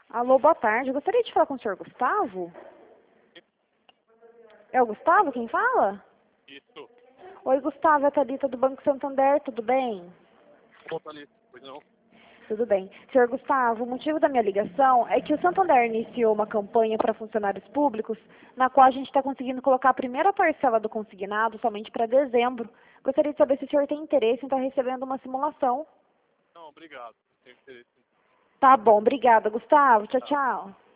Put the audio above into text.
Alô, boa tarde. Eu gostaria de falar com o senhor Gustavo. É o Gustavo quem fala? Isso. Oi, Gustavo, é a Thalita do Banco Santander, tudo bem? Conta ali, pois não? Tudo bem. Senhor Gustavo, o motivo da minha ligação é que o Santander iniciou uma campanha para funcionários públicos, na qual a gente está conseguindo colocar a primeira parcela do consignado somente para dezembro. Gostaria de saber se o senhor tem interesse em estar recebendo uma simulação. Não, obrigado. Tenho interesse. Tá bom, obrigada, Gustavo. Tchau, Tá. tchau.